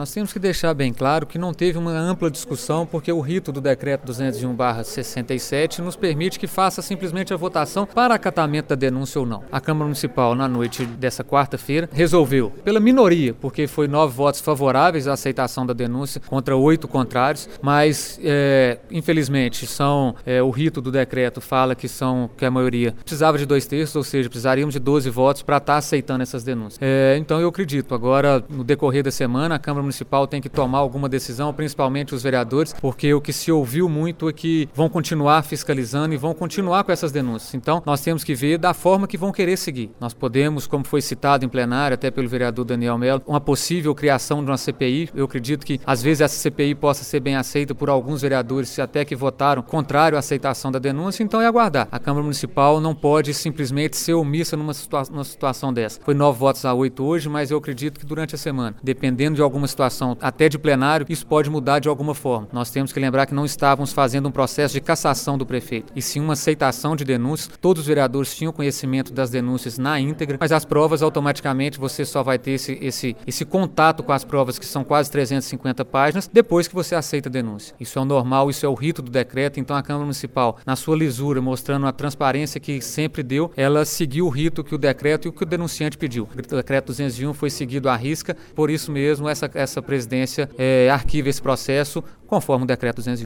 nós temos que deixar bem claro que não teve uma ampla discussão, porque o rito do decreto 201/67 nos permite que faça simplesmente a votação para acatamento da denúncia ou não. A Câmara Municipal, na noite dessa quarta-feira, resolveu, pela minoria, porque foi 9 votos favoráveis à aceitação da denúncia contra 8 contrários, mas infelizmente o rito do decreto fala que a maioria precisava de 2/3, ou seja, precisaríamos de 12 votos para estar aceitando essas denúncias. Então eu acredito, agora no decorrer da semana a Câmara Municipal tem que tomar alguma decisão, principalmente os vereadores, porque o que se ouviu muito é que vão continuar fiscalizando e vão continuar com essas denúncias. Então nós temos que ver da forma que vão querer seguir. Nós podemos, como foi citado em plenário até pelo vereador Daniel Melo, uma possível criação de uma CPI. Eu acredito que às vezes essa CPI possa ser bem aceita por alguns vereadores até que votaram contrário à aceitação da denúncia, então é aguardar. A Câmara Municipal não pode simplesmente ser omissa numa situação dessa. Foi 9 votos a 8 hoje, mas eu acredito que durante a semana, dependendo de alguma situação, até de plenário, isso pode mudar de alguma forma. Nós temos que lembrar que não estávamos fazendo um processo de cassação do prefeito, e sim uma aceitação de denúncias. Todos os vereadores tinham conhecimento das denúncias na íntegra, mas as provas automaticamente você só vai ter esse contato com as provas, que são quase 350 páginas, depois que você aceita a denúncia. Isso é o normal, isso é o rito do decreto. Então a Câmara Municipal, na sua lisura, mostrando a transparência que sempre deu, ela seguiu o rito que o decreto e o que o denunciante pediu. O decreto 201 foi seguido à risca, por isso mesmo essa presidência arquiva esse processo conforme o decreto 201.